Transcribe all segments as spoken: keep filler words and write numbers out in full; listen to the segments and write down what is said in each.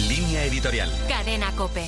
Línea editorial. Cadena COPE.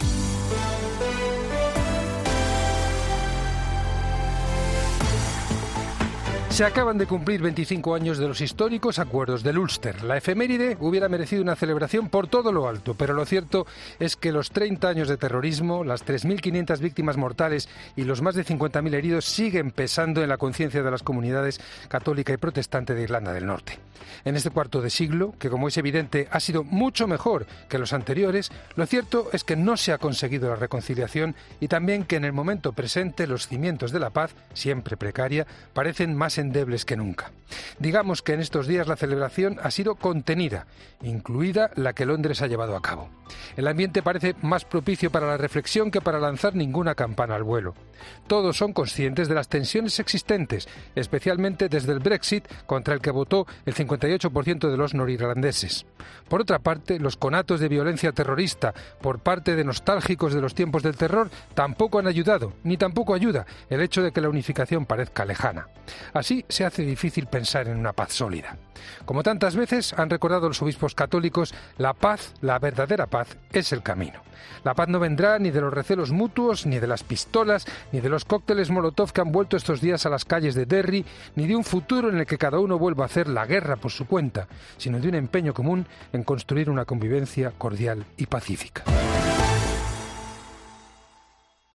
Se acaban de cumplir veinticinco años de los históricos acuerdos del Ulster. La efeméride hubiera merecido una celebración por todo lo alto, pero lo cierto es que los treinta años de terrorismo, las tres mil quinientas víctimas mortales y los más de cincuenta mil heridos siguen pesando en la conciencia de las comunidades católica y protestante de Irlanda del Norte. En este cuarto de siglo, que como es evidente ha sido mucho mejor que los anteriores, lo cierto es que no se ha conseguido la reconciliación y también que en el momento presente los cimientos de la paz, siempre precaria, parecen más endebles que nunca. Digamos que en estos días la celebración ha sido contenida, incluida la que Londres ha llevado a cabo. El ambiente parece más propicio para la reflexión que para lanzar ninguna campana al vuelo. Todos son conscientes de las tensiones existentes, especialmente desde el Brexit, contra el que votó el cincuenta y ocho por ciento de los norirlandeses. Por otra parte, los conatos de violencia terrorista por parte de nostálgicos de los tiempos del terror tampoco han ayudado, ni tampoco ayuda el hecho de que la unificación parezca lejana. Así se hace difícil pensar en una paz sólida. Como tantas veces han recordado los obispos católicos, la paz, la verdadera paz, es el camino. La paz no vendrá ni de los recelos mutuos, ni de las pistolas, ni de los cócteles Molotov que han vuelto estos días a las calles de Derry, ni de un futuro en el que cada uno vuelva a hacer la guerra por su cuenta, sino de un empeño común en construir una convivencia cordial y pacífica.